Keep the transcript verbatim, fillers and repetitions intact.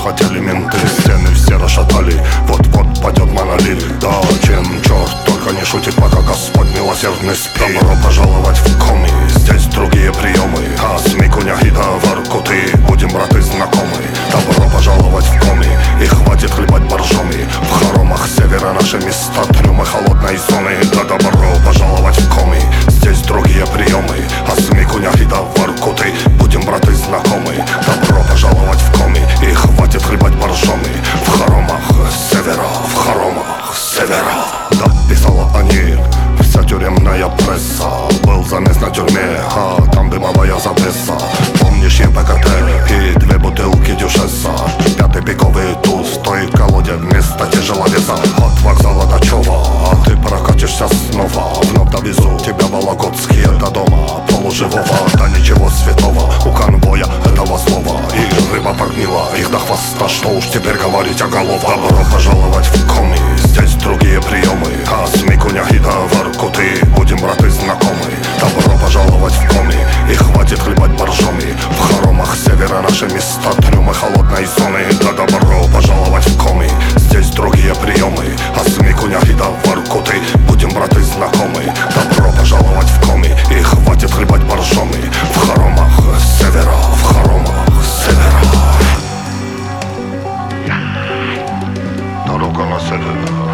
хотели менты, стены все расшатали. Вот-вот падет монолит. Да, чем черт только не шутит, пока Господь милосердный спит. Добро пожаловать в коми, здесь другие приемы. А с Микуняхи до Воркуты будем браты знакомы. Добро пожаловать в коми, и хватит хлебать боржоми. В хоромах севера наши места, трюмы холодной зоны. Да, добро пожаловать в коми, здесь другие приемы. А с Микуняхи до Воркуты будем браты знакомы. Добро пожаловать в коми, и хватит хлебать боржоми. В хоромах севера, в хоромах севера. Да, писала они, вся тюремная пресса. Был замес на тюрьме, а там дымовая завеса. Помнишь ЕПКТ и две бутылки дюшеса? Пятый пиковый туз в той колоде вместо тяжеловеса. От вокзала до Чова, а ты прокатишься снова. Вновь довезу тебя Вологодские до дома полуживого. Да ничего святого у конвоя этого слова. И рыба прогнила их до хвоста, что уж теперь говорить о головах. Добро пожаловать в коми, здесь другие приемы. А с Микуняхи до Воркуты будем браты знакомы. Добро пожаловать в коми, и хватит хлебать боржоми. В хоромах севера наши места, трюмы холодной зоны. Да, добро пожаловать в коми, здесь другие приемы. А с Микуняхи до Воркуты будем браты знакомы. Добро пожаловать в коми, и хватит хлебать боржоми. В хоромах севера, в хоромах севера. Дорога на север.